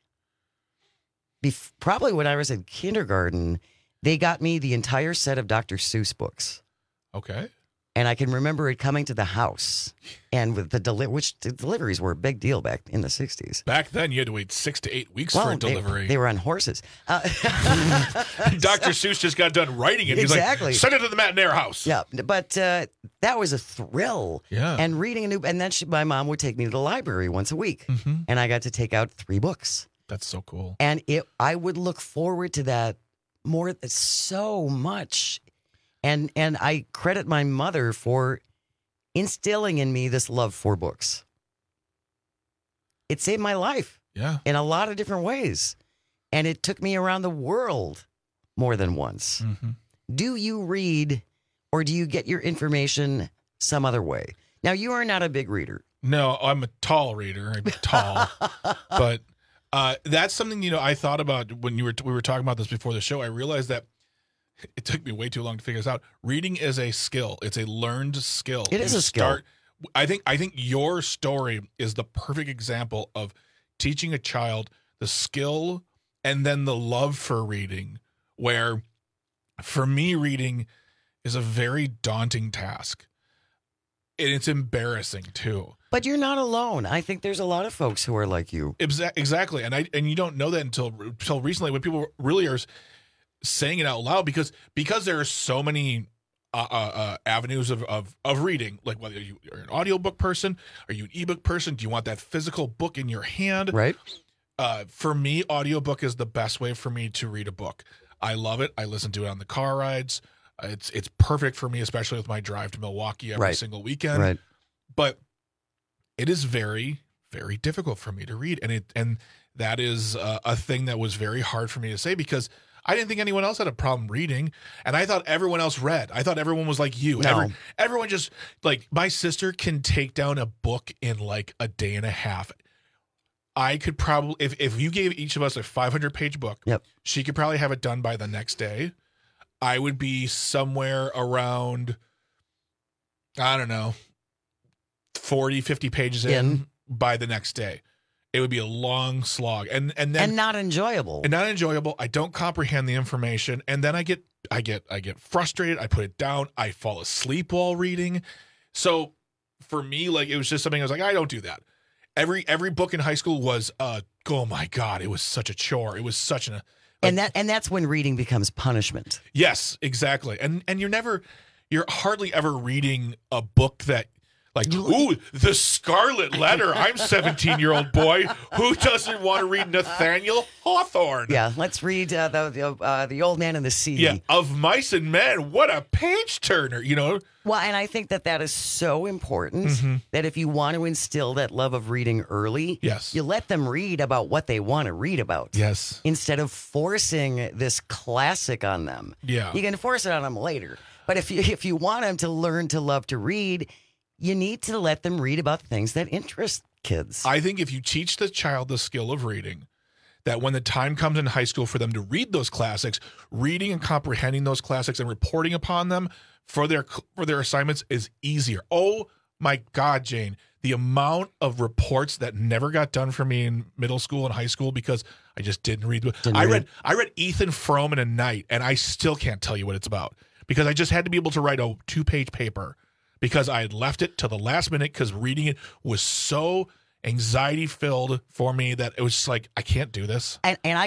probably when I was in kindergarten, they got me the entire set of Dr. Seuss books. Okay. And I can remember it coming to the house, and with the deliveries were a big deal back in the 60s. Back then, you had to wait 6 to 8 weeks for a delivery. They were on horses. Dr. Seuss just got done writing it. He's Exactly. like, send it to the Matt Nair house. Yeah, but that was a thrill. Yeah. And reading and then my mom would take me to the library once a week, and I got to take out 3 books. That's so cool. And I would look forward to that so much. And I credit my mother for instilling in me this love for books. It saved my life in a lot of different ways. And it took me around the world more than once. Do you read, or do you get your information some other way? Now, you are not a big reader. No, I'm a tall reader. I'm tall. But that's something, I thought about when we were talking about this before the show. I realized that it took me way too long to figure this out. Reading is a skill. It's a learned skill. It is a skill. I think your story is the perfect example of teaching a child the skill and then the love for reading, where for me, reading is a very daunting task. And it's embarrassing too. But you're not alone. I think there's a lot of folks who are like you. Exactly. And you don't know that until recently, when people really are saying it out loud, because there are so many avenues of reading, like whether you're an audiobook person, are you an ebook person, do you want that physical book in your hand? Right. For me, audiobook is the best way for me to read a book. I love it. I listen to it on the car rides. It's perfect for me, especially with my drive to Milwaukee every single weekend. Right. But it is very, very difficult for me to read, and that is a thing that was very hard for me to say because I didn't think anyone else had a problem reading, and I thought everyone else read. I thought everyone was like you. No. Everyone just like my sister can take down a book in like a day and a half. I could probably, if you gave each of us a 500-page book, she could probably have it done by the next day. I would be somewhere around, I don't know, 40, 50 pages in by the next day. It would be a long slog, and not enjoyable. And not enjoyable. I don't comprehend the information, and then I get frustrated. I put it down. I fall asleep while reading. So for me, like it was just something I was like, I don't do that. Every book in high school was oh my God, it was such a chore. It was such an and that's when reading becomes punishment. Yes, exactly. And you're hardly ever reading a book that. Like, ooh, the Scarlet Letter. I'm 17-year-old boy. Who doesn't want to read Nathaniel Hawthorne? Yeah, let's read the Old Man and the Sea. Yeah, Of Mice and Men. What a page turner, you know? Well, and I think that is so important that if you want to instill that love of reading early, you let them read about what they want to read about. Yes. Instead of forcing this classic on them. Yeah. You can force it on them later. But if you want them to learn to love to read, you need to let them read about things that interest kids. I think if you teach the child the skill of reading, that when the time comes in high school for them to read those classics, reading and comprehending those classics and reporting upon them for their assignments is easier. Oh my God, Jane, the amount of reports that never got done for me in middle school and high school because I just didn't read. I read Ethan Frome in a night, and I still can't tell you what it's about because I just had to be able to write a 2-page paper. Because I had left it to the last minute because reading it was so anxiety filled for me that it was just like I can't do this. And I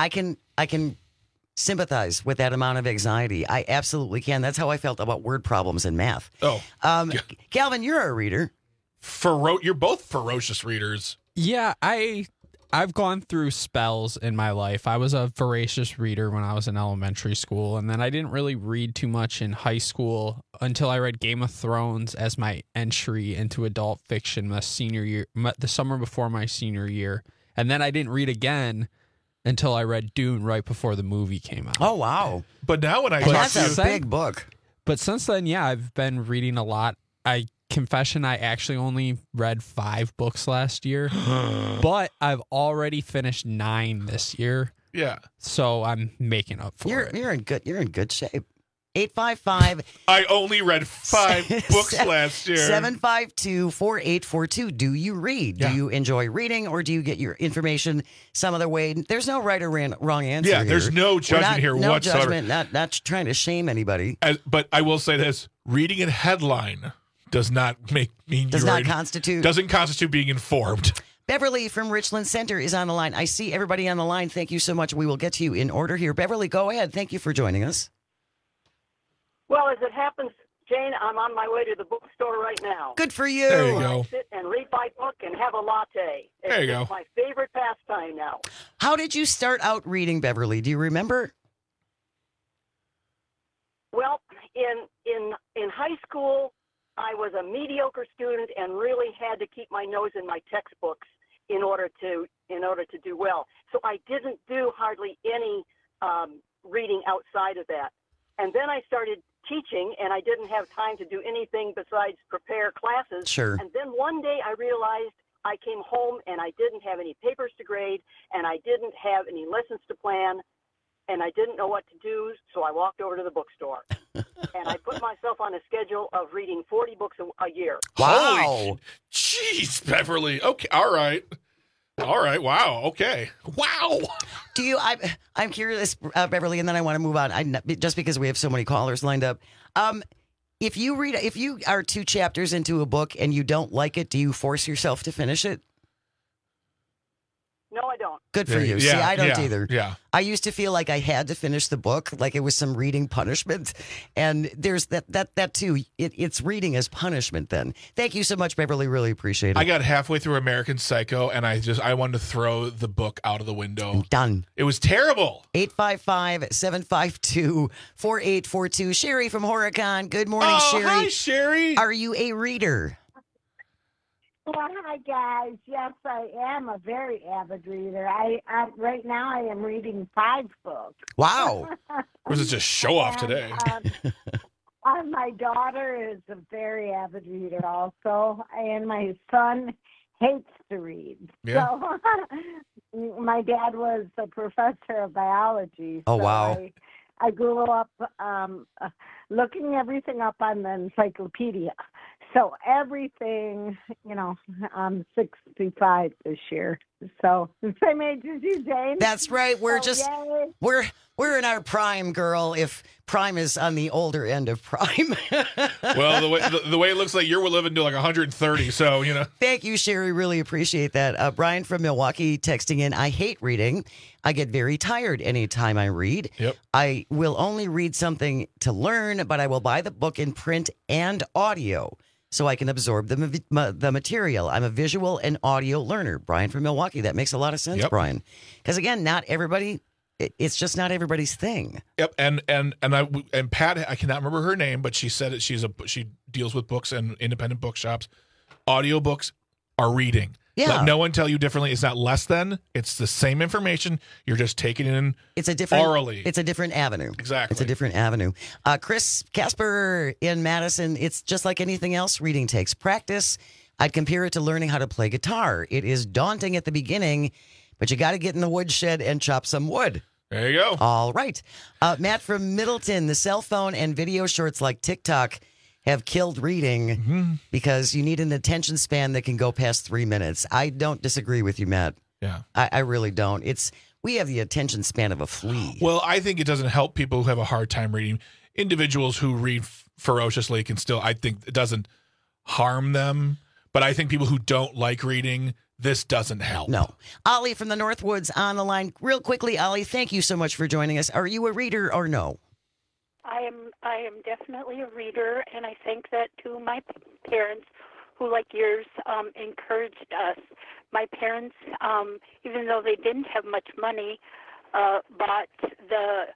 can sympathize with that amount of anxiety. I absolutely can. That's how I felt about word problems in math. Oh, Calvin, you're a reader. You're both ferocious readers. Yeah, I've gone through spells in my life. I was a voracious reader when I was in elementary school, and then I didn't really read too much in high school until I read Game of Thrones as my entry into adult fiction the summer before my senior year. And then I didn't read again until I read Dune right before the movie came out. Oh, wow. But now when that's a big book. But since then, yeah, I've been reading a lot. Confession, I actually only read 5 books last year, but I've already finished 9 this year. Yeah. So I'm making up for it. You're in good shape. 855. I only read 5 books last year. 752-4842. Do you read? Yeah. Do you enjoy reading, or do you get your information some other way? There's no right or wrong answer. Yeah, here. there's no judgment here no whatsoever. Judgment, not trying to shame anybody. But I will say this: reading a headline doesn't constitute being informed. Beverly from Richland Center is on the line. I see everybody on the line. Thank you so much. We will get to you in order here. Beverly, go ahead. Thank you for joining us. Well, as it happens, Jane, I'm on my way to the bookstore right now. Good for you. There you go. I sit and read my book and have a latte. There you go. It's my favorite pastime now. How did you start out reading, Beverly? Do you remember? Well, in high school, I was a mediocre student and really had to keep my nose in my textbooks in order to do well. So I didn't do hardly any reading outside of that. And then I started teaching, and I didn't have time to do anything besides prepare classes. Sure. And then one day I realized I came home and I didn't have any papers to grade, and I didn't have any lessons to plan, and I didn't know what to do, so I walked over to the bookstore. And I put myself on a schedule of reading 40 books a year. Wow. Jeez, Beverly. Okay. All right. Wow. Okay. Wow. Do you? I'm curious, Beverly, and then I want to move on. Just because we have so many callers lined up. If you are 2 chapters into a book and you don't like it, do you force yourself to finish it? No, I don't. Good for you. Yeah, See, I don't yeah, either. yeah. I used to feel like I had to finish the book, like it was some reading punishment. And there's that too. It's reading as punishment then. Thank you so much, Beverly. Really appreciate it. I got halfway through American Psycho, and I wanted to throw the book out of the window. Done. It was terrible. 855-752-4842. Sherry from Horicon. Good morning, Oh, Sherry. hi, Sherry. Are you a reader? Well, hi guys. Yes, I am a very avid reader. I right now I am reading 5 books. Wow. Was it just show off today? My daughter is a very avid reader also, and my son hates to read. Yeah. So my dad was a professor of biology. Oh, so wow. I grew up looking everything up on the encyclopedia. So everything, I'm 65 this year. So the same age as you, Jane. That's right. We're yay. we're in our prime, girl. If prime is on the older end of prime. Well, the way it looks like you're living to like 130, so Thank you, Sherry. Really appreciate that. Brian from Milwaukee texting in. I hate reading. I get very tired anytime I read. Yep. I will only read something to learn, but I will buy the book in print and audio so I can absorb the material. I'm a visual and audio learner. Brian from Milwaukee. That makes a lot of sense, Yep. Brian. Because again, not everybody. It's just not everybody's thing. Yep, and Pat, I cannot remember her name, but she said that she deals with books and independent bookshops. Audiobooks are reading. Yeah. Let no one tell you differently. It's not less than. It's the same information. You're just taking it in orally. It's a different avenue. Exactly. It's a different avenue. Chris Casper in Madison. It's just like anything else. Reading takes practice. I'd compare it to learning how to play guitar. It is daunting at the beginning, but you got to get in the woodshed and chop some wood. There you go. All right. Matt from Middleton. The cell phone and video shorts like TikTok have killed reading because you need an attention span that can go past 3 minutes. I don't disagree with you, Matt. Yeah. I really don't. We have the attention span of a flea. Well, I think it doesn't help people who have a hard time reading. Individuals who read ferociously can still, I think it doesn't harm them. But I think people who don't like reading, this doesn't help. No. Ollie from the Northwoods on the line. Real quickly, Ollie, thank you so much for joining us. Are you a reader or no? I am definitely a reader, and I think that to my parents, who like yours encouraged us. My parents, even though they didn't have much money, bought the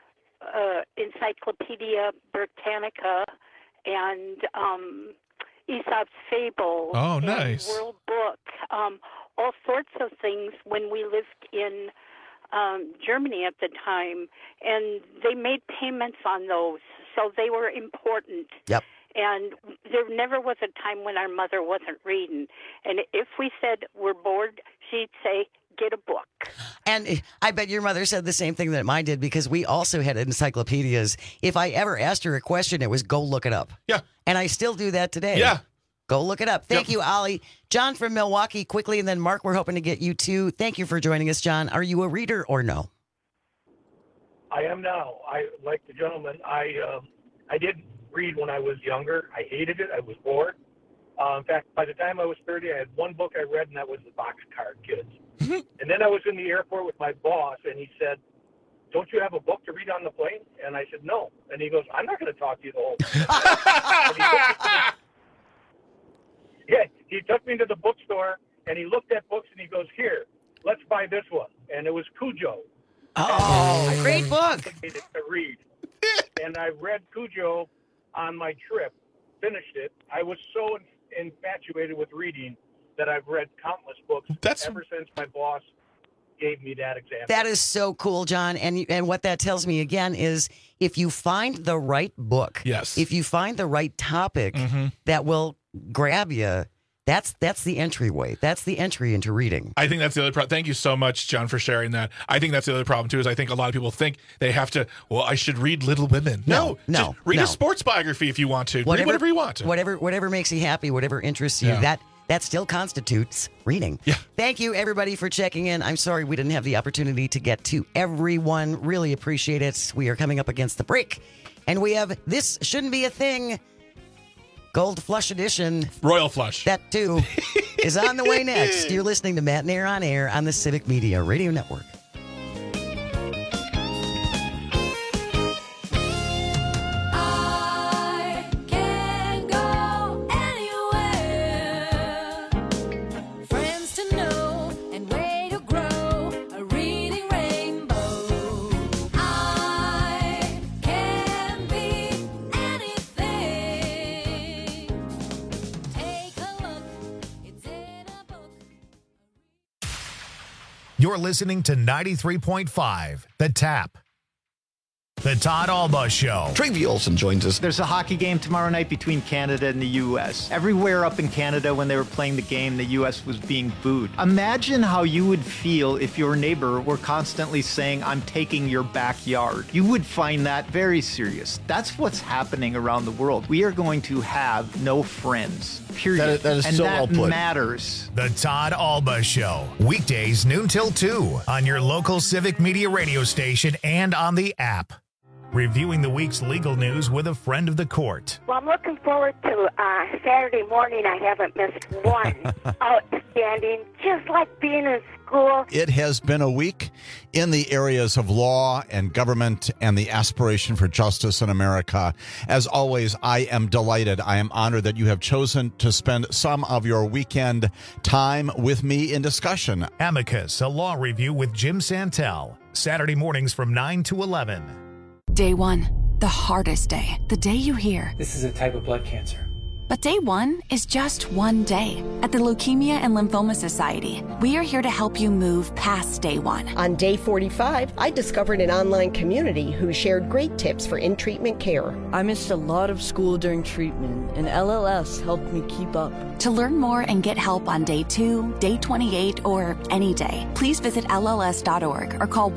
Encyclopedia Britannica and Aesop's Fables. Oh, nice. And World Book, all sorts of things when we lived in Germany at the time, and they made payments on those, so they were important. Yep. And there never was a time when our mother wasn't reading. And if we said we're bored, she'd say, get a book. And I bet your mother said the same thing that mine did, because we also had encyclopedias. If I ever asked her a question, it was go look it up. Yeah. And I still do that today. Yeah. Go look it up. Thank you, Ollie. John from Milwaukee, quickly, and then Mark, we're hoping to get you too. Thank you for joining us, John. Are you a reader or no? I am now. Like the gentleman, I didn't read when I was younger. I hated it. I was bored. In fact, by the time I was 30, I had one book I read, and that was the Boxcar Kids. And then I was in the airport with my boss, and he said, "Don't you have a book to read on the plane?" And I said, "No." And he goes, "I'm not going to talk to you the whole time." Yeah, he took me to the bookstore, and he looked at books, and he goes, "Here, let's buy this one." And it was Cujo. Oh, great book. To read. And I read Cujo on my trip, finished it. I was so infatuated with reading that I've read countless books ever since my boss gave me that example. That is so cool, John. And what that tells me again is if you find the right book, yes, if you find the right topic that will grab you, that's the entryway. That's the entry into reading. I think that's the other problem. Thank you so much, John, for sharing that. I think that's the other problem, too, is I think a lot of people think they have to, well, I should read Little Women. No. Just read a sports biography if you want to. Read whatever you want to. Whatever makes you happy, whatever interests you, that still constitutes reading. Yeah. Thank you, everybody, for checking in. I'm sorry we didn't have the opportunity to get to everyone. Really appreciate it. We are coming up against the break, and we have This Shouldn't Be a Thing. Gold Flush Edition. Royal Flush. That too is on the way next. You're listening to Matt and Air on Air on the Civic Media Radio Network. You're listening to 93.5, The Tap. The Todd Alba Show. Travi Olson joins us. There's a hockey game tomorrow night between Canada and the U.S. Everywhere up in Canada when they were playing the game, the U.S. was being booed. Imagine how you would feel if your neighbor were constantly saying, I'm taking your backyard. You would find that very serious. That's what's happening around the world. We are going to have no friends, period. That is and so that well put. matters. The Todd Alba Show. Weekdays noon till 2 on your local Civic Media radio station and on the app. Reviewing the week's legal news with a friend of the court. Well, I'm looking forward to Saturday morning. I haven't missed one. Outstanding, just like being in school. It has been a week in the areas of law and government and the aspiration for justice in America. As always, I am delighted. I am honored that you have chosen to spend some of your weekend time with me in discussion. Amicus, a law review with Jim Santel. Saturday mornings from 9 to 11. Day 1, the hardest day. The day you hear, this is a type of blood cancer. But day 1 is just one day. At the Leukemia and Lymphoma Society, we are here to help you move past day 1. On day 45, I discovered an online community who shared great tips for in-treatment care. I missed a lot of school during treatment, and LLS helped me keep up. To learn more and get help on day 2, day 28, or any day, please visit LLS.org or call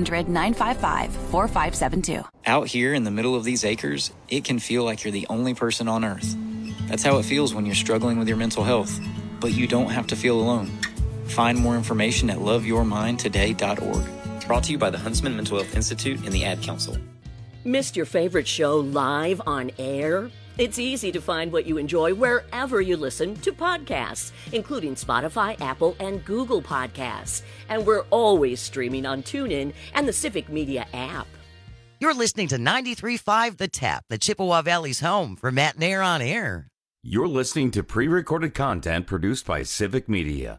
1-800-955-4572. Out here in the middle of these acres, it can feel like you're the only person on Earth. That's how it feels when you're struggling with your mental health. But you don't have to feel alone. Find more information at loveyourmindtoday.org. Brought to you by the Huntsman Mental Health Institute and the Ad Council. Missed your favorite show live on air? It's easy to find what you enjoy wherever you listen to podcasts, including Spotify, Apple, and Google Podcasts. And we're always streaming on TuneIn and the Civic Media app. You're listening to 93.5 The Tap, the Chippewa Valley's home for Matt and Air on Air. You're listening to pre-recorded content produced by Civic Media.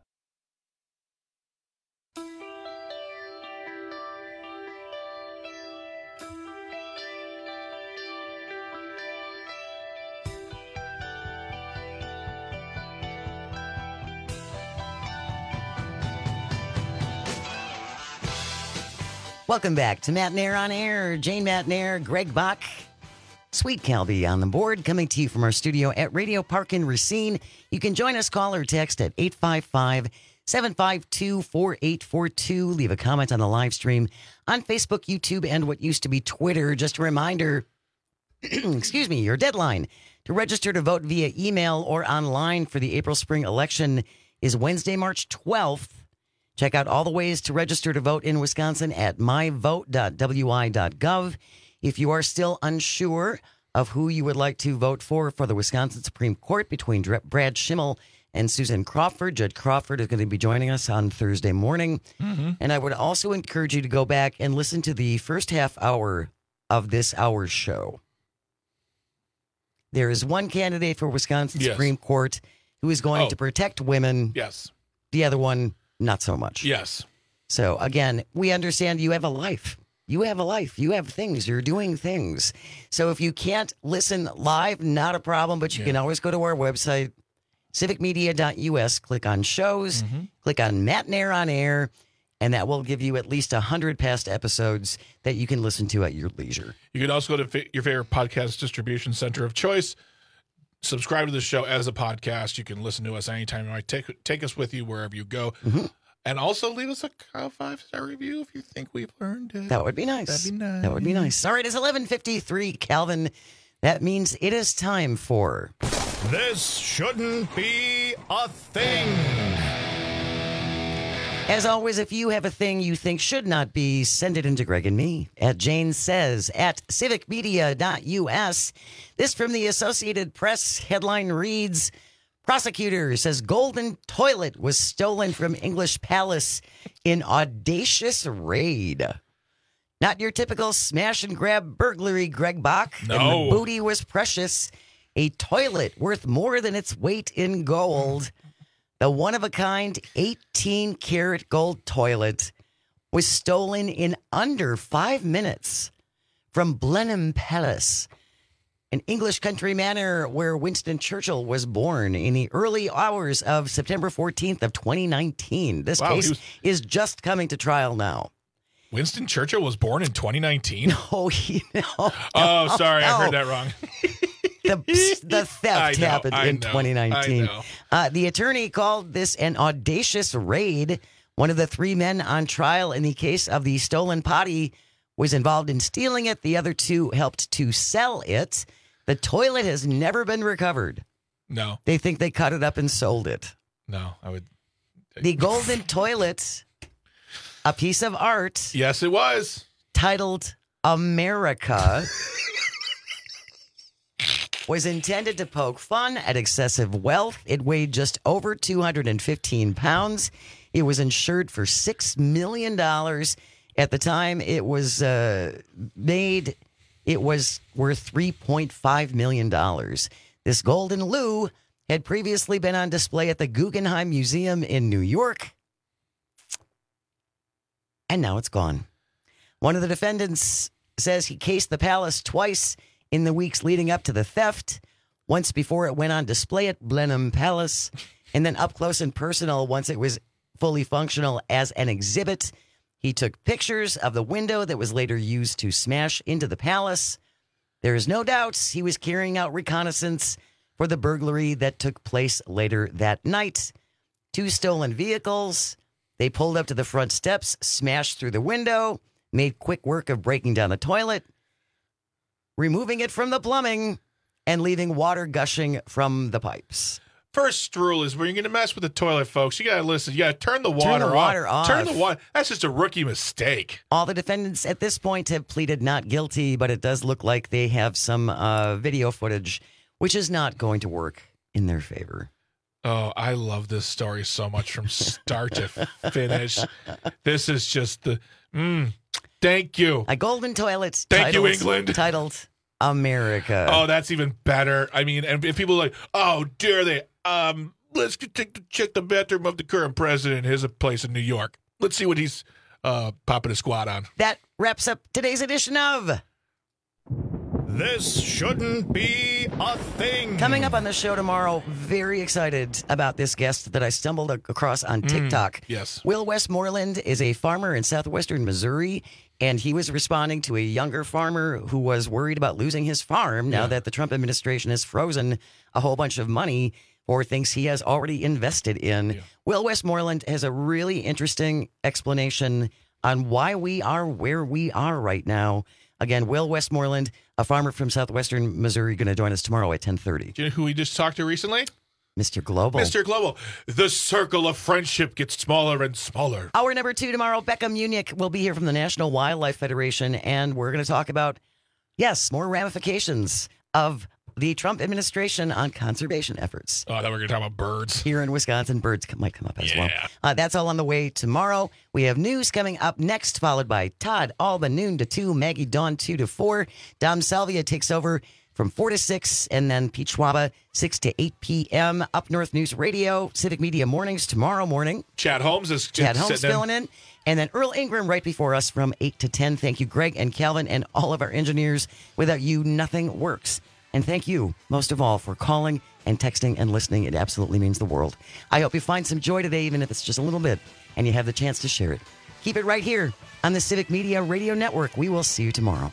Welcome back to Matt and Air on Air. Jane Matt and Air, Greg Bach, Sweet Calby on the board, coming to you from our studio at Radio Park in Racine. You can join us, call or text at 855-752-4842. Leave a comment on the live stream on Facebook, YouTube, and what used to be Twitter. Just a reminder, excuse me, your deadline to register to vote via email or online for the April spring election is Wednesday, March 12th. Check out all the ways to register to vote in Wisconsin at myvote.wi.gov. If you are still unsure of who you would like to vote for the Wisconsin Supreme Court between Brad Schimmel and Susan Crawford, Judge Crawford is going to be joining us on Thursday morning. Mm-hmm. And I would also encourage you to go back and listen to the first half hour of this hour's show. There is one candidate for Wisconsin Supreme Court who is going to protect women. Yes. The other one, not so much. Yes. So, again, we understand you have a life. You have a life. You have things. You're doing things. So if you can't listen live, not a problem, but you can always go to our website, civicmedia.us, click on shows, click on Matt and Air on Air, and that will give you at least 100 past episodes that you can listen to at your leisure. You can also go to your favorite podcast distribution center of choice. Subscribe to the show as a podcast. You can listen to us anytime you might. Take us with you wherever you go. Mm-hmm. And also leave us a 5-star review if you think we've learned it. That would be nice. That'd be nice. That would be nice. All right, it's 11:53, Calvin. That means it is time for... This shouldn't be a thing. As always, if you have a thing you think should not be, send it into Greg and me at Jane Says at civicmedia.us. This from the Associated Press headline reads, prosecutor says golden toilet was stolen from English Palace in audacious raid. Not your typical smash and grab burglary, Greg Bach. No. And the booty was precious. A toilet worth more than its weight in gold. The one-of-a-kind 18-karat gold toilet was stolen in under 5 minutes from Blenheim Palace, an English country manor where Winston Churchill was born in the early hours of September 14th of 2019. This case is just coming to trial now. Winston Churchill was born in 2019? No. Oh, sorry. I heard that wrong. The theft happened in 2019. The attorney called this an audacious raid. One of the 3 men on trial in the case of the stolen potty was involved in stealing it. The other 2 helped to sell it. The toilet has never been recovered. No. They think they cut it up and sold it. No, I would. The golden toilet, a piece of art. Yes, it was. Titled America. Was intended to poke fun at excessive wealth. It weighed just over 215 pounds. It was insured for $6 million. At the time it was made, it was worth $3.5 million. This golden loo had previously been on display at the Guggenheim Museum in New York. And now it's gone. One of the defendants says he cased the palace twice in the weeks leading up to the theft, once before it went on display at Blenheim Palace, and then up close and personal once it was fully functional as an exhibit. He took pictures of the window that was later used to smash into the palace. There is no doubt he was carrying out reconnaissance for the burglary that took place later that night. 2 stolen vehicles. They pulled up to the front steps, smashed through the window, made quick work of breaking down the toilet, removing it from the plumbing, and leaving water gushing from the pipes. First rule is when you're going to mess with the toilet, folks, you got to listen. You got to turn the water off. Turn the water. That's just a rookie mistake. All the defendants at this point have pleaded not guilty, but it does look like they have some video footage, which is not going to work in their favor. Oh, I love this story so much from start to finish. This is just the... Thank you. A golden toilet. Thank you, England. Titled America. Oh, that's even better. I mean, and if people are like, oh, dare they? Let's check the bathroom of the current president. Here's a place in New York. Let's see what he's popping a squat on. That wraps up today's edition of This Shouldn't Be a Thing. Coming up on the show tomorrow, very excited about this guest that I stumbled across on TikTok. Yes. Will Westmoreland is a farmer in southwestern Missouri, and he was responding to a younger farmer who was worried about losing his farm now that the Trump administration has frozen a whole bunch of money for things he has already invested in. Yeah. Will Westmoreland has a really interesting explanation on why we are where we are right now. Again, Will Westmoreland, a farmer from southwestern Missouri, going to join us tomorrow at 10:30. Do you know who we just talked to recently? Mr. Global. Mr. Global. The circle of friendship gets smaller and smaller. Hour number 2 tomorrow. Becca Munick will be here from the National Wildlife Federation, and we're going to talk about, more ramifications of the Trump administration on conservation efforts. Oh, I thought we were going to talk about birds. Here in Wisconsin, birds might come up as well. That's all on the way tomorrow. We have news coming up next, followed by Todd Alba, noon to 2, Maggie Dawn, 2 to 4. Dom Salvia takes over from 4 to 6, and then Pete Schwaba, 6 to 8 p.m. Up North News Radio, Civic Media Mornings tomorrow morning. Chad Holmes is filling in. And then Earl Ingram right before us from 8 to 10. Thank you, Greg and Calvin, and all of our engineers. Without you, nothing works. And thank you, most of all, for calling and texting and listening. It absolutely means the world. I hope you find some joy today, even if it's just a little bit, and you have the chance to share it. Keep it right here on the Civic Media Radio Network. We will see you tomorrow.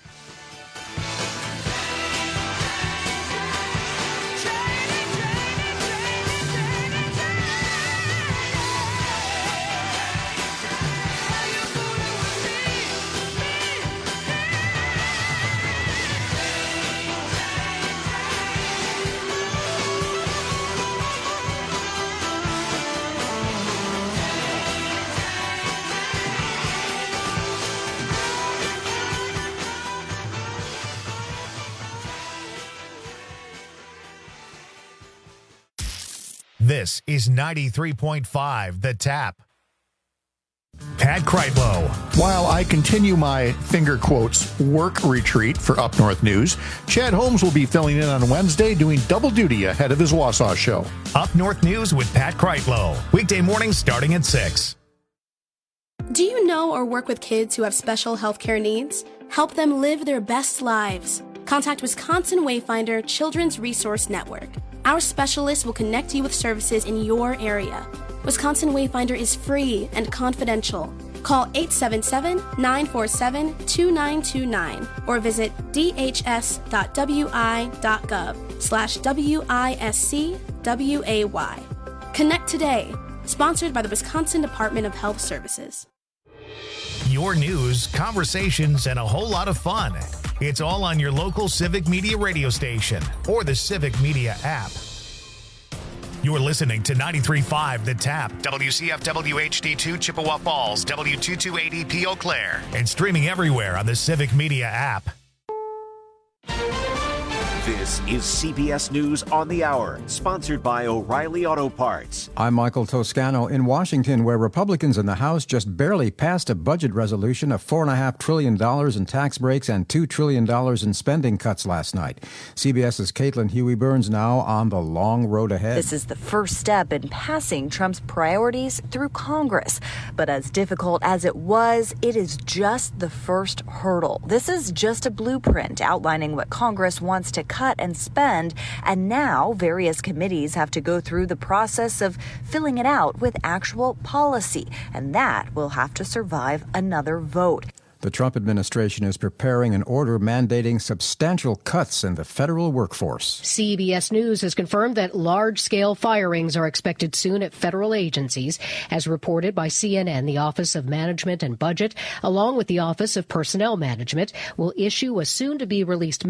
This is 93.5 The Tap. Pat Kreitlow. While I continue my finger quotes work retreat for Up North News, Chad Holmes will be filling in on Wednesday doing double duty ahead of his Wausau show. Up North News with Pat Kreitlow. Weekday mornings starting at 6. Do you know or work with kids who have special healthcare needs? Help them live their best lives. Contact Wisconsin Wayfinder Children's Resource Network. Our specialists will connect you with services in your area. Wisconsin Wayfinder is free and confidential. Call 877-947-2929 or visit dhs.wi.gov/WISCWAY. Connect today. Sponsored by the Wisconsin Department of Health Services. Your news, conversations, and a whole lot of fun. It's all on your local Civic Media radio station or the Civic Media app. You're listening to 93.5 The Tap, WCFW HD2 Chippewa Falls, W228EP Eau Claire, and streaming everywhere on the Civic Media app. This is CBS News on the Hour, sponsored by O'Reilly Auto Parts. I'm Michael Toscano in Washington, where Republicans in the House just barely passed a budget resolution of $4.5 trillion in tax breaks and $2 trillion in spending cuts last night. CBS's Caitlin Huey-Burns now on the long road ahead. This is the first step in passing Trump's priorities through Congress. But as difficult as it was, it is just the first hurdle. This is just a blueprint outlining what Congress wants to cut and spend, and now various committees have to go through the process of filling it out with actual policy, and that will have to survive another vote. The Trump administration is preparing an order mandating substantial cuts in the federal workforce. CBS News has confirmed that large-scale firings are expected soon at federal agencies. As reported by CNN, the Office of Management and Budget, along with the Office of Personnel Management, will issue a soon-to-be-released